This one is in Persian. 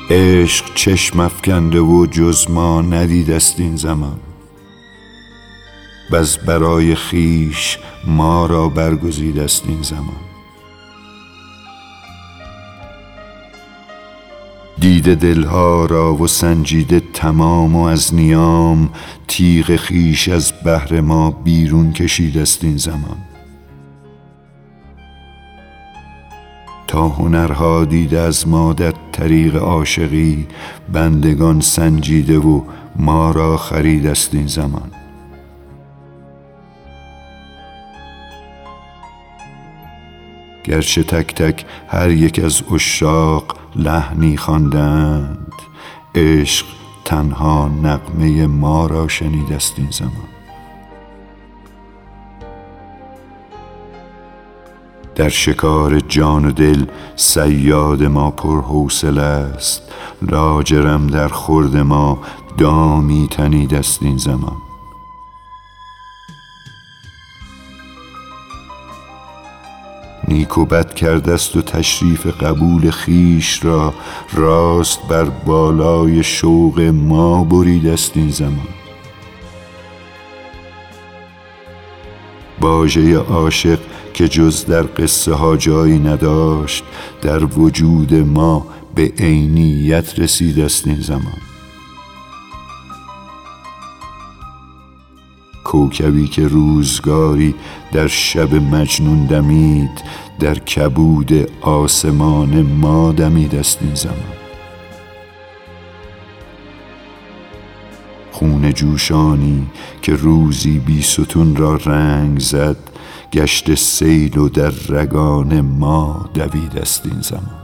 عشق چشم افکنده و جز ما ندیده است این زمان. بس برای خویش ما را برگزیده است این زمان. دیده دلها را و سنجیده تمام و از نیام تیغ خویش از بحر ما بیرون کشیده است این زمان. تا هنرها دیده از ما در طریق عاشقی بندگان سنجیده و ما را خریده است این زمان. گرچه تک تک هر یک از عشاق لحنی خواندند، عشق تنها نغمه ما را شنیده است این زمان. در شکار جان و دل صیاد ما پرحوصله است، لاجرم در خورد ما دامی تنیده است این زمان. نیک و بد کرده است و تشریف قبول خویش را راست بر بالای شوق ما بریده است این زمان. واژه عاشق که جز در قصه ها جایی نداشت، در وجود ما به عینیت رسیده است این زمان. کوکبی که روزگاری در شب مجنون دمید، در کبود آسمان ما دمیده است این زمان. خون جوشانی که روزی بیستون را رنگ زد، گشت سیل و در رگان ما دویده است این زمان.